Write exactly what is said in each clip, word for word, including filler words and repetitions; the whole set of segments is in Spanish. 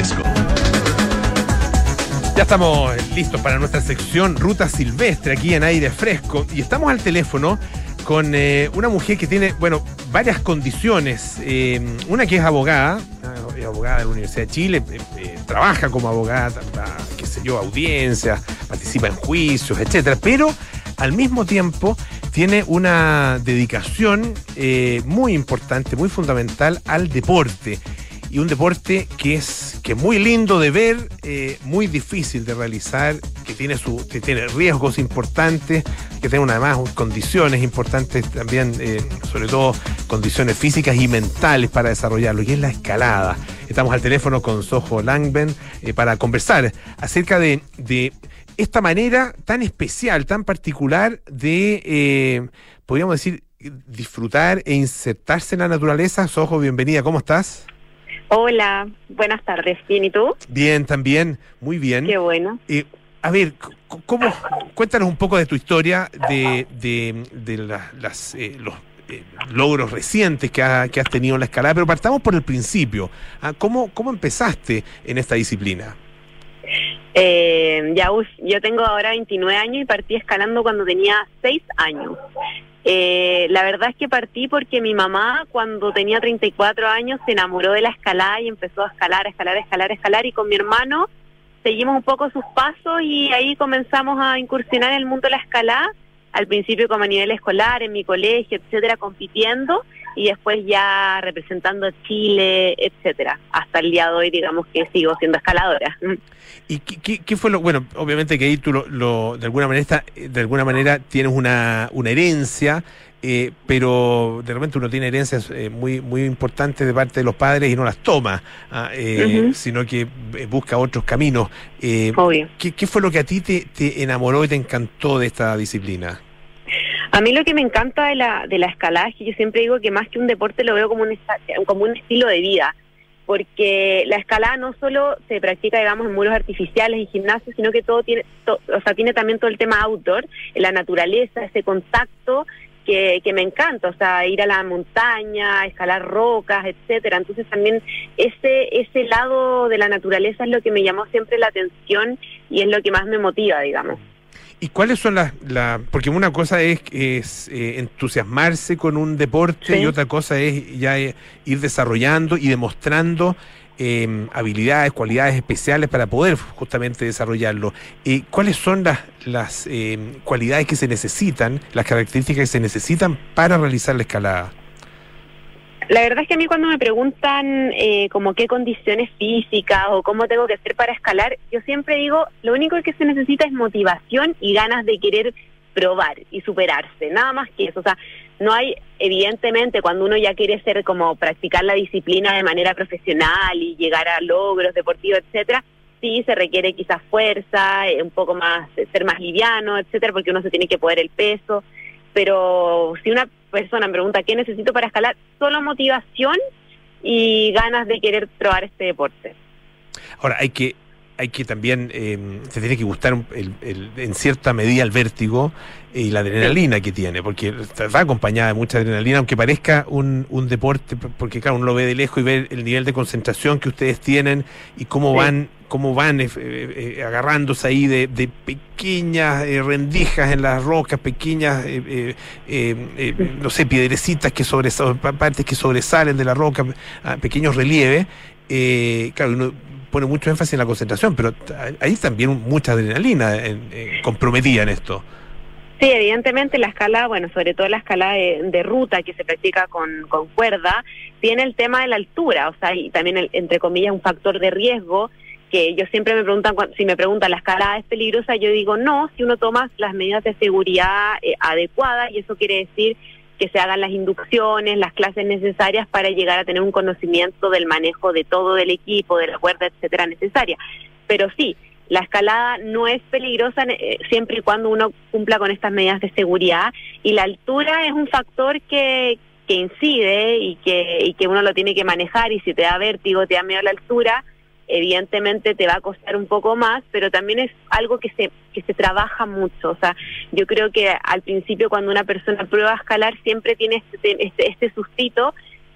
fresco. Ya estamos listos para nuestra sección Ruta Silvestre aquí en Aire Fresco y estamos al teléfono con eh, una mujer que tiene, bueno, varias condiciones. Eh, una que es abogada, es abogada de la Universidad de Chile, eh, eh, trabaja como abogada, da, qué sé yo, audiencias, participa en juicios, etcétera, pero al mismo tiempo tiene una dedicación eh, muy importante, muy fundamental al deporte. Y un deporte que es, que es muy lindo de ver, eh, muy difícil de realizar, que tiene, su, que tiene riesgos importantes, que tiene además condiciones importantes también, eh, sobre todo condiciones físicas y mentales para desarrollarlo, y es la escalada. Estamos al teléfono con Sojo Langben eh, para conversar acerca de, de esta manera tan especial, tan particular de, eh, podríamos decir, disfrutar e insertarse en la naturaleza. Sojo, bienvenida, ¿cómo estás? Hola, buenas tardes. ¿Bien y tú? Bien, también, muy bien. Qué bueno. Eh, a ver, ¿cómo? Cuéntanos un poco de tu historia, de, de, de la, las, eh, los eh, logros recientes que, ha, que has tenido en la escalada, pero partamos por el principio. ¿Ah? ¿Cómo, cómo empezaste en esta disciplina? Eh, ya, uf, yo tengo ahora veintinueve años y partí escalando cuando tenía seis años. Eh, la verdad es que partí porque mi mamá, cuando tenía treinta y cuatro años, se enamoró de la escalada y empezó a escalar, a escalar, a escalar, a escalar, y con mi hermano seguimos un poco sus pasos y ahí comenzamos a incursionar en el mundo de la escalada, al principio como a nivel escolar, en mi colegio, etcétera, compitiendo, y después ya representando a Chile, etcétera, hasta el día de hoy, digamos que sigo siendo escaladora. ¿Y qué, qué, qué fue lo, bueno, obviamente que ahí tú lo, lo de alguna manera está, de alguna manera tienes una, una herencia, eh, pero de repente uno tiene herencias eh, muy muy importantes de parte de los padres y no las toma, ah, eh, uh-huh. sino que busca otros caminos. Eh, Obvio. ¿qué, ¿Qué fue lo que a ti te, te enamoró y te encantó de esta disciplina? A mí lo que me encanta de la de la escalada es que yo siempre digo que más que un deporte lo veo como un, como un estilo de vida, porque la escalada no solo se practica, digamos, en muros artificiales y gimnasios, sino que todo tiene, to, o sea, tiene también todo el tema outdoor, en la naturaleza, ese contacto que, que me encanta, o sea, ir a la montaña, escalar rocas, etcétera. Entonces también ese ese lado de la naturaleza es lo que me llamó siempre la atención y es lo que más me motiva, digamos. ¿Y cuáles son las, la, porque una cosa es, es eh, entusiasmarse con un deporte, sí, y otra cosa es ya eh, ir desarrollando y demostrando eh, habilidades, cualidades especiales para poder justamente desarrollarlo? Eh, ¿Cuáles son las, las eh, cualidades que se necesitan, las características que se necesitan para realizar la escalada? La verdad es que a mí cuando me preguntan eh, como qué condiciones físicas o cómo tengo que hacer para escalar, yo siempre digo, lo único que se necesita es motivación y ganas de querer probar y superarse, nada más que eso. O sea, no hay, evidentemente, cuando uno ya quiere ser como practicar la disciplina de manera profesional y llegar a logros deportivos, etcétera, sí se requiere quizás fuerza, eh, un poco más, ser más liviano, etcétera, porque uno se tiene que poner el peso. Pero si una persona me pregunta qué necesito para escalar, solo motivación y ganas de querer probar este deporte. Ahora, hay que hay que también, eh, te tiene que gustar el, el, en cierta medida el vértigo y la adrenalina, sí, que tiene, porque va acompañada de mucha adrenalina, aunque parezca un, un deporte, porque claro, uno lo ve de lejos y ve el nivel de concentración que ustedes tienen y cómo sí. van cómo van eh, eh, agarrándose ahí de, de pequeñas eh, rendijas en las rocas, pequeñas, eh, eh, eh, eh, no sé, piedrecitas que sobresalen, partes que sobresalen de la roca, pequeños relieves. Eh, claro, uno pone mucho énfasis en la concentración, pero hay también mucha adrenalina en, en, comprometida en esto. Sí, evidentemente la escalada, bueno, sobre todo la escalada de, de ruta que se practica con, con cuerda, tiene el tema de la altura, o sea, y también, el, entre comillas, un factor de riesgo, que yo siempre me preguntan, si me preguntan, ¿la escalada es peligrosa? Yo digo, no, si uno toma las medidas de seguridad eh, adecuadas, y eso quiere decir que se hagan las inducciones, las clases necesarias para llegar a tener un conocimiento del manejo de todo del equipo, de la cuerda, etcétera, necesaria. Pero sí, la escalada no es peligrosa eh, siempre y cuando uno cumpla con estas medidas de seguridad, y la altura es un factor que, que incide y que, y que uno lo tiene que manejar, y si te da vértigo, te da miedo a la altura, evidentemente te va a costar un poco más, pero también es algo que se que se trabaja mucho. O sea, yo creo que al principio cuando una persona prueba a escalar siempre tiene este, este, este sustito,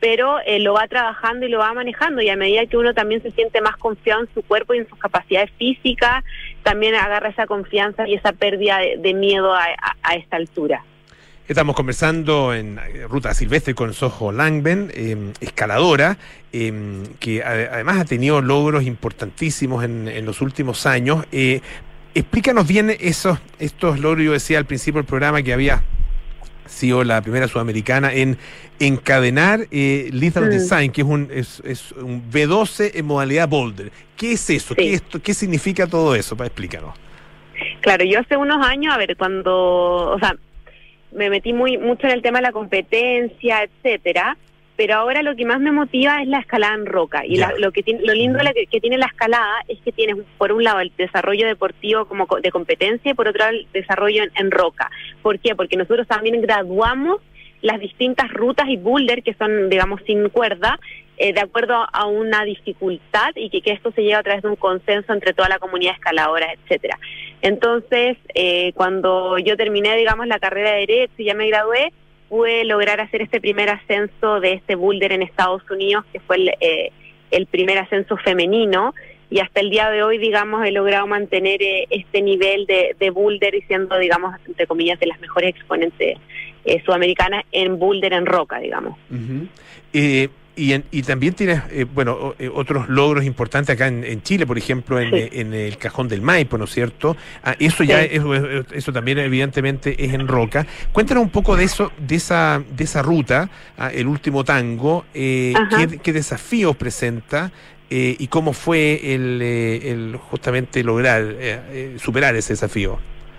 pero eh, lo va trabajando y lo va manejando, y a medida que uno también se siente más confiado en su cuerpo y en sus capacidades físicas, también agarra esa confianza y esa pérdida de, de miedo a, a, a esta altura. Estamos conversando en Ruta Silvestre con Soho Langben, eh, escaladora, eh, que a, además ha tenido logros importantísimos en, en los últimos años. Eh, explícanos bien esos estos logros. Yo decía al principio del programa que había sido la primera sudamericana en encadenar eh, Lethal mm. Design, que es un es, es un V doce en modalidad boulder. ¿Qué es eso? Sí. ¿Qué, esto, ¿Qué significa todo eso? Para explícanos. Claro, yo hace unos años, a ver, cuando, o sea, me metí muy mucho en el tema de la competencia, etcétera, pero ahora lo que más me motiva es la escalada en roca. Y la, lo que tiene, lo lindo mm. que, que tiene la escalada es que tienes, por un lado, el desarrollo deportivo como de competencia, y por otro lado, el desarrollo en, en roca. ¿Por qué? Porque nosotros también graduamos las distintas rutas y boulder que son, digamos, sin cuerda, eh, de acuerdo a una dificultad, y que, que esto se lleva a través de un consenso entre toda la comunidad escaladora, etcétera. Entonces, eh, cuando yo terminé, digamos, la carrera de Derecho y ya me gradué, pude lograr hacer este primer ascenso de este boulder en Estados Unidos, que fue el, eh, el primer ascenso femenino, y hasta el día de hoy, digamos, he logrado mantener eh, este nivel de, de boulder, y siendo, digamos, entre comillas, de las mejores exponentes eh, sudamericanas en boulder en roca, digamos. Uh-huh. eh, y, en, y también tienes, eh, bueno, eh, otros logros importantes acá en, en Chile, por ejemplo, en, sí. en el Cajón del Maipo, ¿no es cierto? Ah, eso ya, sí. eso, eso también evidentemente es en roca. Cuéntanos un poco de eso, de esa, de esa ruta, ah, el último tango, eh, qué, qué desafíos presenta. Eh, y cómo fue el, eh, el justamente lograr eh, eh, superar ese desafío.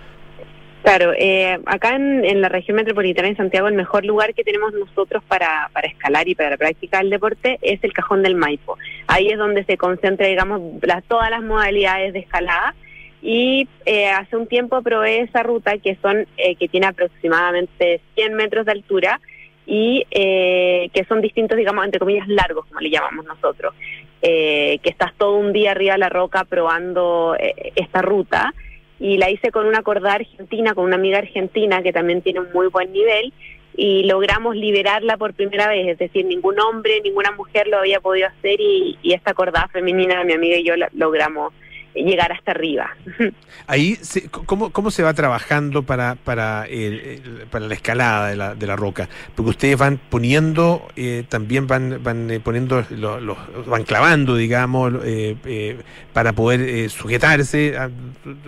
Claro, eh, acá en, en la región metropolitana de Santiago, el mejor lugar que tenemos nosotros para, para escalar y para practicar el deporte es el Cajón del Maipo. Ahí es donde se concentra, digamos, las, todas las modalidades de escalada, y eh, hace un tiempo probé esa ruta que son eh, que tiene aproximadamente cien metros de altura, y eh, que son distintos, digamos, entre comillas, largos, como le llamamos nosotros, eh, que estás todo un día arriba de la roca probando eh, esta ruta, y la hice con una cordada argentina, con una amiga argentina que también tiene un muy buen nivel, y logramos liberarla por primera vez, es decir, ningún hombre, ninguna mujer lo había podido hacer, y, y esta cordada femenina, mi amiga y yo, la, logramos llegar hasta arriba. Ahí, ¿cómo, cómo se va trabajando para para el, el, para la escalada de la, de la roca? Porque ustedes van poniendo, eh, también van van eh, poniendo, los, los, van clavando, digamos, eh, eh, para poder eh, sujetarse. A,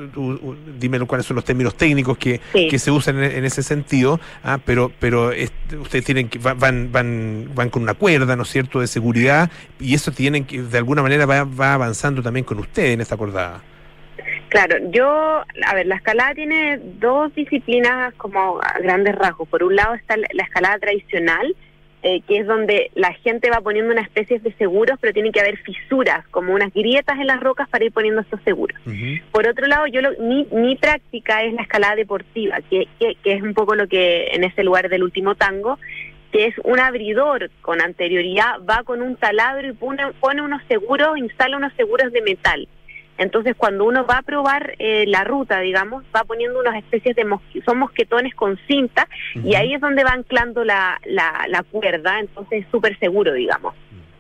dímelo cuáles son los términos técnicos que, sí. que se usan en, en ese sentido, ah, pero pero es, ustedes tienen que van van van con una cuerda, ¿no es cierto?, de seguridad, y eso tienen que, de alguna manera, va, va avanzando también con ustedes en esta cuerda. Claro, yo, a ver, la escalada tiene dos disciplinas como a grandes rasgos. Por un lado está la escalada tradicional, eh, que es donde la gente va poniendo una especie de seguros, pero tiene que haber fisuras, como unas grietas en las rocas para ir poniendo estos seguros. Uh-huh. Por otro lado, yo lo, mi, mi práctica es la escalada deportiva, que, que, que es un poco lo que en ese lugar del último tango, que es un abridor con anterioridad, va con un taladro y pone, pone unos seguros, instala unos seguros de metal. Entonces, cuando uno va a probar eh, la ruta, digamos, va poniendo unas especies de mosquetones, son mosquetones con cinta, uh-huh. y ahí es donde va anclando la, la, la cuerda, entonces es súper seguro, digamos.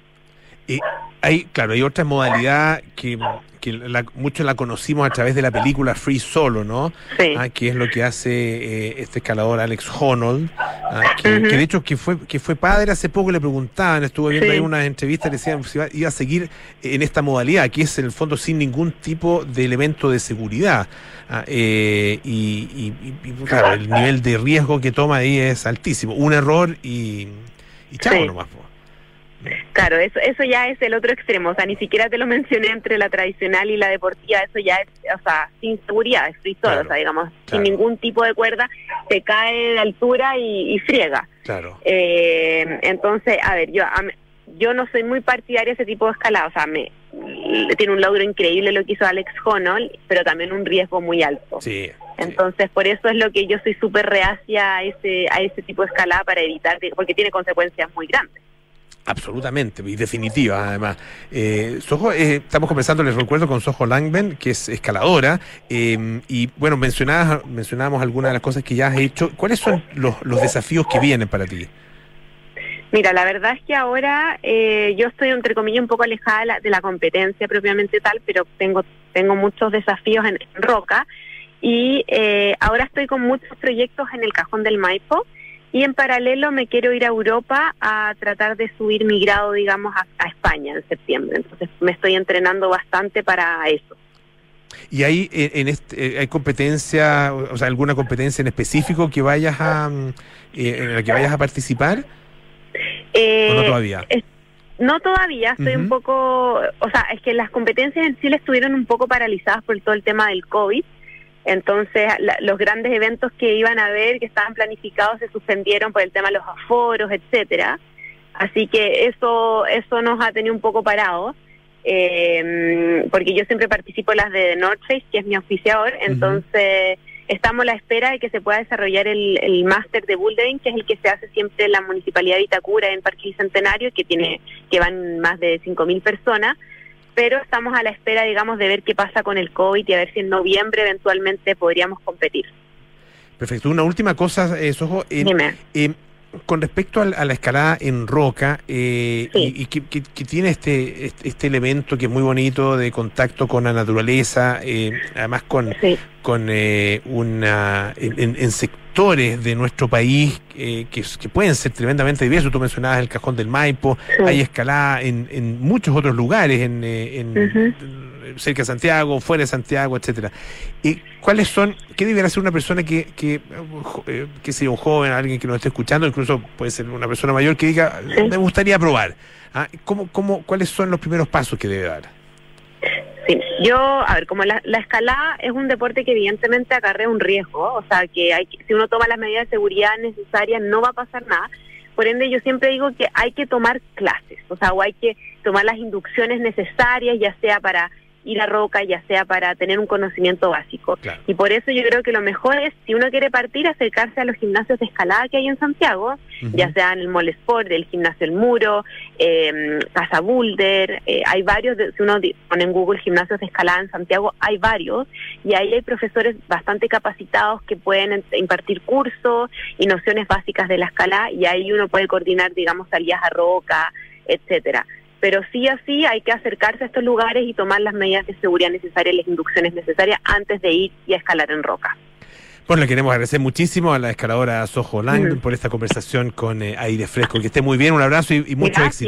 Y hay, claro, hay otra modalidad que, que la, muchos la conocimos a través de la película Free Solo, ¿no? Sí. Ah, que es lo que hace eh, este escalador Alex Honnold, ah, que, uh-huh. que de hecho que fue que fue padre. Hace poco le preguntaban, estuve viendo sí. ahí unas entrevistas, le decían si iba, iba a seguir en esta modalidad, que es en el fondo sin ningún tipo de elemento de seguridad. Ah, eh, y, y, y claro, el nivel de riesgo que toma ahí es altísimo. Un error y, y chao sí. nomás. Claro, eso eso ya es el otro extremo, o sea, ni siquiera te lo mencioné entre la tradicional y la deportiva, eso ya es, o sea, sin seguridad, es free solo, claro, o sea, digamos, claro. sin ningún tipo de cuerda, te cae de altura y, y friega. Claro. Eh, entonces, a ver, yo a, yo no soy muy partidaria de ese tipo de escalada, o sea, me tiene un logro increíble lo que hizo Alex Honnold, pero también un riesgo muy alto. Sí. Entonces, sí. por eso es lo que yo soy súper reacia a ese a ese tipo de escalada, para evitar, porque tiene consecuencias muy grandes. Absolutamente, y definitiva, además. Eh, Soho, eh, estamos conversando, les recuerdo, con Soho Langben, que es escaladora, eh, y bueno, mencionabas, mencionábamos algunas de las cosas que ya has hecho. ¿Cuáles son los, los desafíos que vienen para ti? Mira, la verdad es que ahora eh, yo estoy, entre comillas, un poco alejada de la, de la competencia propiamente tal, pero tengo tengo muchos desafíos en, en roca y eh, ahora estoy con muchos proyectos en el Cajón del Maipo y en paralelo me quiero ir a Europa a tratar de subir mi grado, digamos, a, a España en septiembre. Entonces me estoy entrenando bastante para eso. ¿Y hay en este, hay competencia, o sea, alguna competencia en específico que vayas a eh, en la que vayas a participar? Eh, ¿O no todavía? Es, no todavía, estoy uh-huh. un poco, o sea, es que las competencias en Chile estuvieron un poco paralizadas por todo el tema del COVID. Entonces, la, los grandes eventos que iban a haber, que estaban planificados, se suspendieron por el tema de los aforos, etcétera. Así que eso eso nos ha tenido un poco parados. Eh, porque yo siempre participo en las de The North Face, que es mi auspiciador, entonces uh-huh. estamos a la espera de que se pueda desarrollar el, el máster de bouldering, que es el que se hace siempre en la Municipalidad de Vitacura, en Parque Bicentenario, que tiene que van más de cinco mil personas, pero estamos a la espera, digamos, de ver qué pasa con el COVID y a ver si en noviembre eventualmente podríamos competir. Perfecto. Una última cosa, eh, Sojo. Eh, Dime. Eh, Con respecto a, a la escalada en roca, eh, sí. y, y que, que, que tiene este, este este elemento que es muy bonito de contacto con la naturaleza, eh, además con, sí. con eh, una en, en sectores de nuestro país eh, que, que pueden ser tremendamente diversos. Tú mencionabas el Cajón del Maipo, sí. hay escalada en, en muchos otros lugares, en, en uh-huh. cerca de Santiago, fuera de Santiago, etcétera. ¿Y cuáles son, qué debería hacer una persona que, que, eh, que sea un joven, alguien que nos esté escuchando, incluso puede ser una persona mayor que diga, sí. me gustaría probar? ¿Ah? ¿Cómo, cómo, ¿Cuáles son los primeros pasos que debe dar? Sí, yo, a ver, como la, la escalada es un deporte que evidentemente acarrea un riesgo, o sea, que hay que, si uno toma las medidas de seguridad necesarias no va a pasar nada. Por ende, yo siempre digo que hay que tomar clases, o sea, o hay que tomar las inducciones necesarias, ya sea para ir a roca, ya sea para tener un conocimiento básico. Claro. Y por eso yo creo que lo mejor es, si uno quiere partir, acercarse a los gimnasios de escalada que hay en Santiago, uh-huh. ya sea en el Mall Sport, el Gimnasio El Muro, eh, Casa Boulder, eh, hay varios, de, si uno pone en Google gimnasios de escalada en Santiago, hay varios, y ahí hay profesores bastante capacitados que pueden impartir cursos y nociones básicas de la escalada, y ahí uno puede coordinar, digamos, salidas a roca, etcétera. Pero sí así hay que acercarse a estos lugares y tomar las medidas de seguridad necesarias, las inducciones necesarias antes de ir y a escalar en roca. Bueno, le queremos agradecer muchísimo a la escaladora Sojo Lang mm. por esta conversación con eh, Aire Fresco. Que esté muy bien, un abrazo y, y mucho éxito.